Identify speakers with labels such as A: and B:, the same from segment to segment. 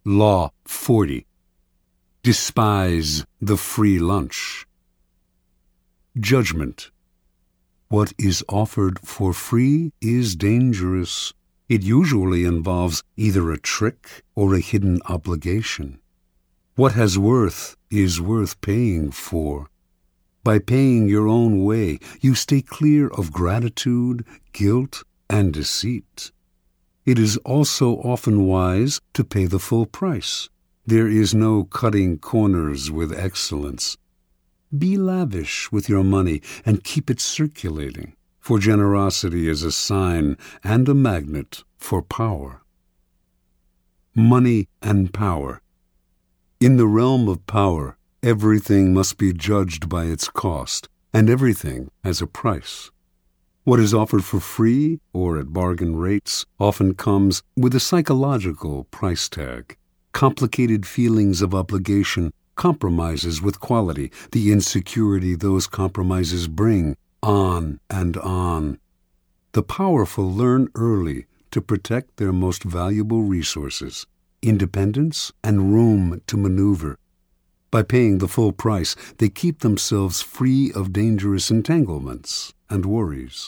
A: Law 40. Despise the free lunch. Judgment. What is offered for free is dangerous. It usually involves either a trick or a hidden obligation. What has worth is worth paying for. By paying your own way, you stay clear of gratitude, guilt, and deceit. It is also often wise to pay the full price. There is no cutting corners with excellence. Be lavish with your money and keep it circulating, for generosity is a sign and a magnet for power. Money and power. In the realm of power, everything must be judged by its cost, and everything has a price. What is offered for free or at bargain rates often comes with a psychological price tag. Complicated feelings of obligation, compromises with quality, the insecurity those compromises bring, on and on. The powerful learn early to protect their most valuable resources, independence and room to maneuver. By paying the full price, they keep themselves free of dangerous entanglements and worries.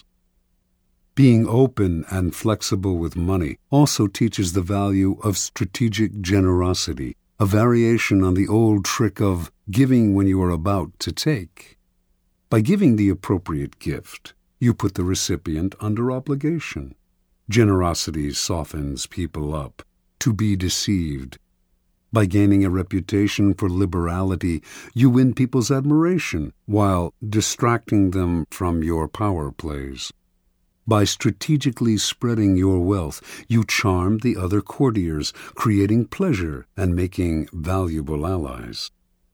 A: Being open and flexible with money also teaches the value of strategic generosity, a variation on the old trick of giving when you are about to take. By giving the appropriate gift, you put the recipient under obligation. Generosity softens people up to be deceived. By gaining a reputation for liberality, you win people's admiration while distracting them from your power plays. By strategically spreading your wealth, you charm the other courtiers, creating pleasure and making valuable allies.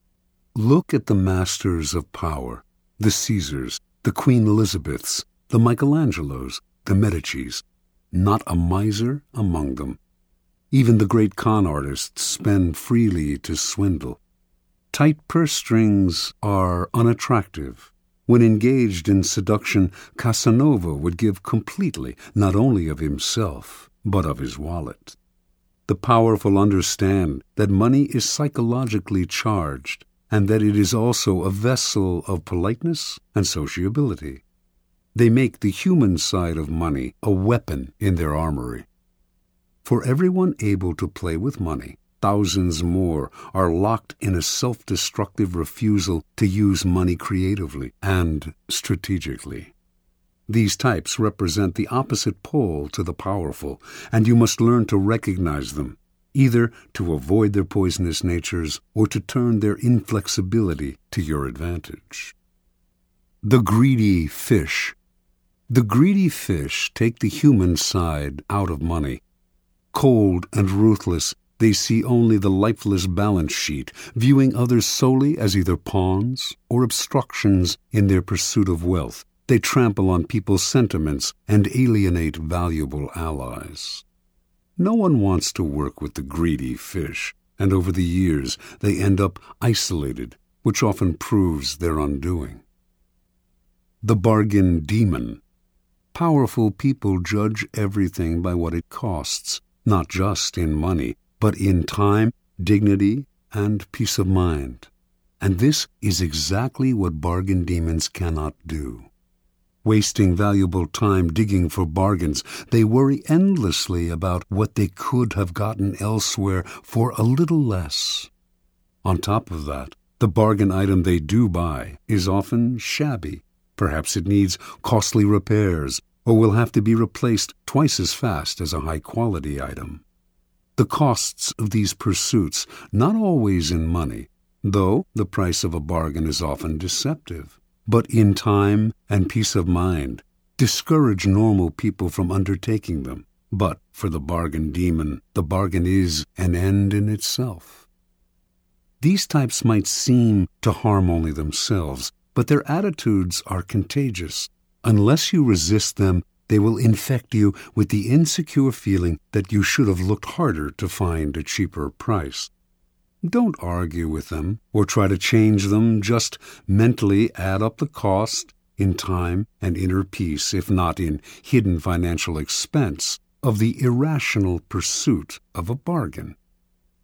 A: Look at the masters of power, the Caesars, the Queen Elizabeths, the Michelangelos, the Medicis. Not a miser among them. Even the great con artists spend freely to swindle. Tight purse strings are unattractive. When engaged in seduction, Casanova would give completely, not only of himself, but of his wallet. The powerful understand that money is psychologically charged, and that it is also a vessel of politeness and sociability. They make the human side of money a weapon in their armory. For everyone able to play with money, thousands more are locked in a self-destructive refusal to use money creatively and strategically. These types represent the opposite pole to the powerful, and you must learn to recognize them, either to avoid their poisonous natures or to turn their inflexibility to your advantage. The greedy fish. The greedy fish take the human side out of money. Cold and ruthless, they see only the lifeless balance sheet, viewing others solely as either pawns or obstructions in their pursuit of wealth. They trample on people's sentiments and alienate valuable allies. No one wants to work with the greedy fish, and over the years they end up isolated, which often proves their undoing. The bargain demon. Powerful people judge everything by what it costs, not just in money, but in time, dignity, and peace of mind. And this is exactly what bargain demons cannot do. Wasting valuable time digging for bargains, they worry endlessly about what they could have gotten elsewhere for a little less. On top of that, the bargain item they do buy is often shabby. Perhaps it needs costly repairs, or will have to be replaced twice as fast as a high-quality item. The costs of these pursuits, not always in money, though the price of a bargain is often deceptive, but in time and peace of mind, discourage normal people from undertaking them. But for the bargain demon, the bargain is an end in itself. These types might seem to harm only themselves, but their attitudes are contagious. Unless you resist them, they will infect you with the insecure feeling that you should have looked harder to find a cheaper price. Don't argue with them or try to change them. Just mentally add up the cost in time and inner peace, if not in hidden financial expense, of the irrational pursuit of a bargain.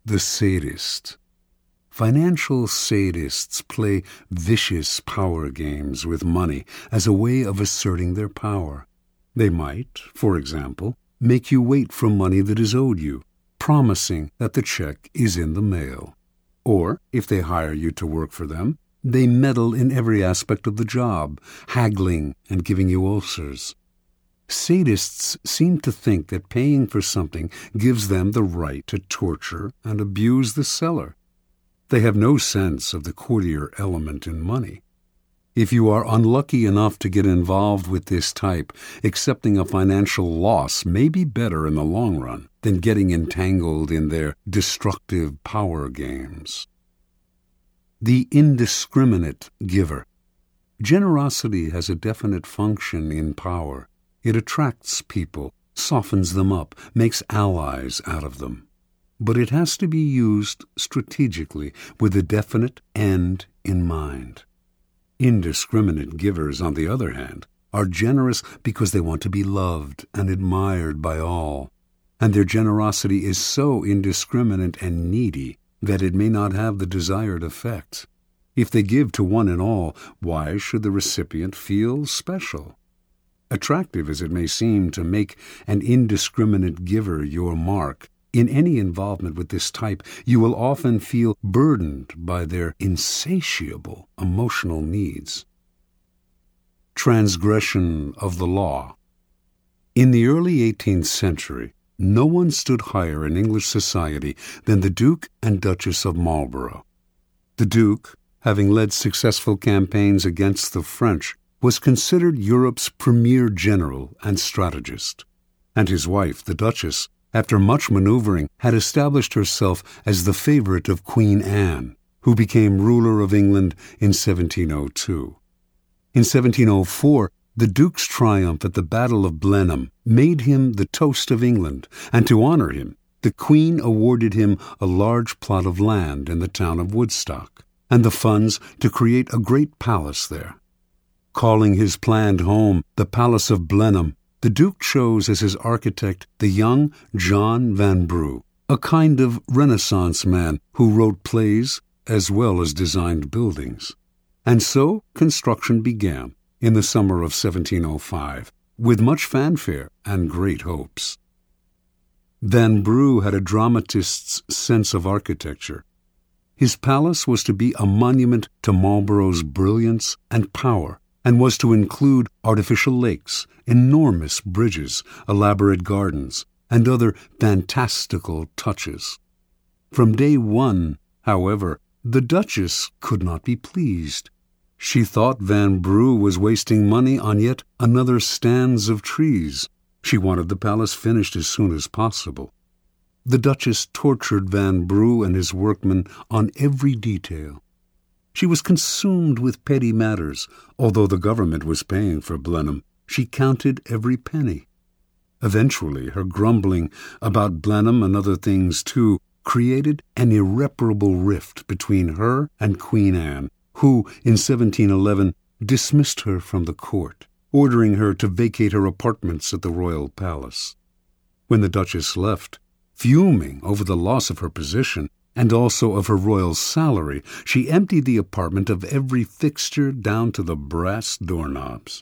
A: the sadist. Financial sadists play vicious power games with money as a way of asserting their power. They might, for example, make you wait for money that is owed you, promising that the check is in the mail. Or, if they hire you to work for them, they meddle in every aspect of the job, haggling and giving you ulcers. Sadists seem to think that paying for something gives them the right to torture and abuse the seller. They have no sense of the courtier element in money. If you are unlucky enough to get involved with this type, accepting a financial loss may be better in the long run than getting entangled in their destructive power games. The indiscriminate giver. Generosity has a definite function in power. It attracts people, softens them up, makes allies out of them. But it has to be used strategically with a definite end in mind. Indiscriminate givers, on the other hand, are generous because they want to be loved and admired by all, and their generosity is so indiscriminate and needy that it may not have the desired effect. If they give to one and all, why should the recipient feel special? Attractive as it may seem to make an indiscriminate giver your mark, in any involvement with this type, you will often feel burdened by their insatiable emotional needs. Transgression of the law. In the early 18th century, no one stood higher in English society than the Duke and Duchess of Marlborough. The Duke, having led successful campaigns against the French, was considered Europe's premier general and strategist, and his wife, the Duchess, after much maneuvering, had established herself as the favorite of Queen Anne, who became ruler of England in 1702. In 1704, the Duke's triumph at the Battle of Blenheim made him the toast of England, and to honor him, the Queen awarded him a large plot of land in the town of Woodstock, and the funds to create a great palace there. Calling his planned home the Palace of Blenheim, the Duke chose as his architect the young John Vanbrugh, a kind of Renaissance man who wrote plays as well as designed buildings. And so construction began in the summer of 1705, with much fanfare and great hopes. Vanbrugh had a dramatist's sense of architecture. His palace was to be a monument to Marlborough's brilliance and power, and was to include artificial lakes, enormous bridges, elaborate gardens, and other fantastical touches. From day one, however, the Duchess could not be pleased. She thought Vanbrugh was wasting money on yet another stands of trees. She wanted the palace finished as soon as possible. The Duchess tortured Vanbrugh and his workmen on every detail. She was consumed with petty matters. Although the government was paying for Blenheim, she counted every penny. Eventually, her grumbling about Blenheim and other things too created an irreparable rift between her and Queen Anne, who, in 1711, dismissed her from the court, ordering her to vacate her apartments at the royal palace. When the Duchess left, fuming over the loss of her position, and also of her royal salary, she emptied the apartment of every fixture down to the brass doorknobs.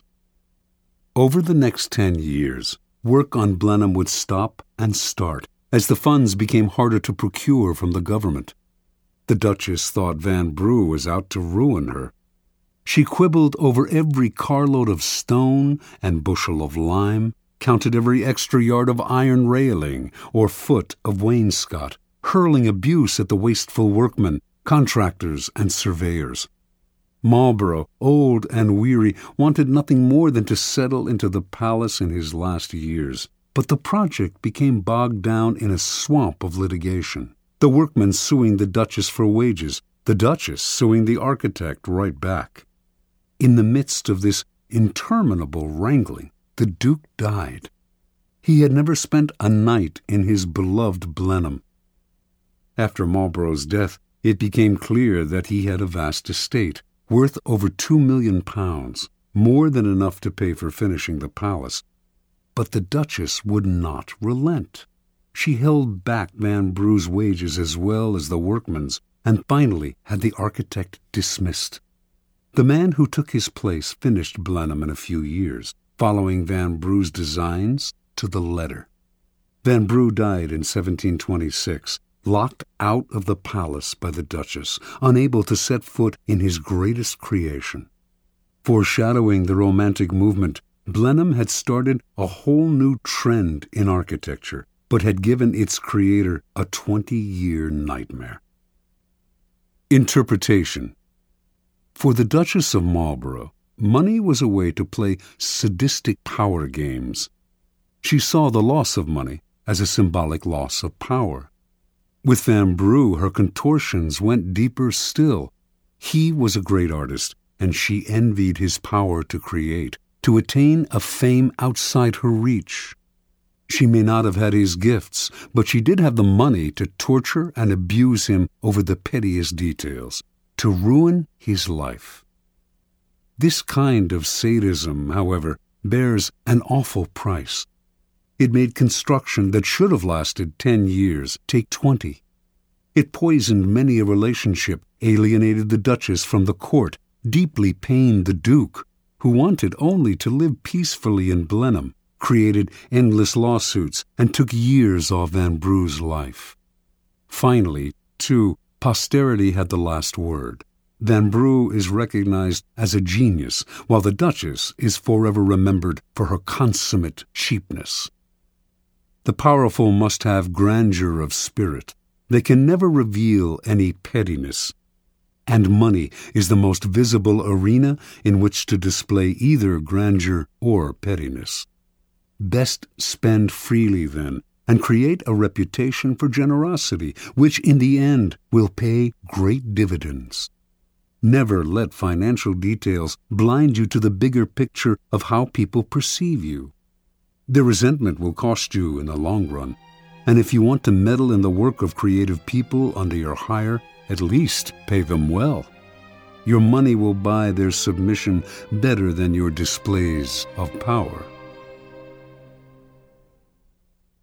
A: Over the next 10 years, work on Blenheim would stop and start as the funds became harder to procure from the government. The Duchess thought Vanbrugh was out to ruin her. She quibbled over every carload of stone and bushel of lime, counted every extra yard of iron railing or foot of wainscot, hurling abuse at the wasteful workmen, contractors, and surveyors. Marlborough, old and weary, wanted nothing more than to settle into the palace in his last years, but the project became bogged down in a swamp of litigation. The workmen suing the Duchess for wages, the Duchess suing the architect right back. In the midst of this interminable wrangling, the Duke died. He had never spent a night in his beloved Blenheim. After Marlborough's death, it became clear that he had a vast estate, worth over £2 million, more than enough to pay for finishing the palace. But the Duchess would not relent. she held back Vanbrugh's wages as well as the workmen's, and finally had the architect dismissed. The man who took his place finished Blenheim in a few years, following Vanbrugh's designs to the letter. Vanbrugh died in 1726, locked out of the palace by the Duchess, unable to set foot in his greatest creation. Foreshadowing the Romantic movement, Blenheim had started a whole new trend in architecture, but had given its creator a 20-year nightmare. Interpretation. For the Duchess of Marlborough, money was a way to play sadistic power games. She saw the loss of money as a symbolic loss of power. With Vanbrugh, her contortions went deeper still. He was a great artist, and she envied his power to create, to attain a fame outside her reach. She may not have had his gifts, but she did have the money to torture and abuse him over the pettiest details, to ruin his life. This kind of sadism, however, bears an awful price. It made construction that should have lasted 10 years take 20. It poisoned many a relationship, alienated the Duchess from the court, deeply pained the Duke, who wanted only to live peacefully in Blenheim, created endless lawsuits, and took years off Vanbrugh's life. Finally, too, posterity had the last word. Vanbrugh is recognized as a genius, while the Duchess is forever remembered for her consummate cheapness. The powerful must have grandeur of spirit. They can never reveal any pettiness. And money is the most visible arena in which to display either grandeur or pettiness. Best spend freely, then, and create a reputation for generosity, which in the end will pay great dividends. Never let financial details blind you to the bigger picture of how people perceive you. Their resentment will cost you in the long run, and if you want to meddle in the work of creative people under your hire, at least pay them well. Your money will buy their submission better than your displays of power.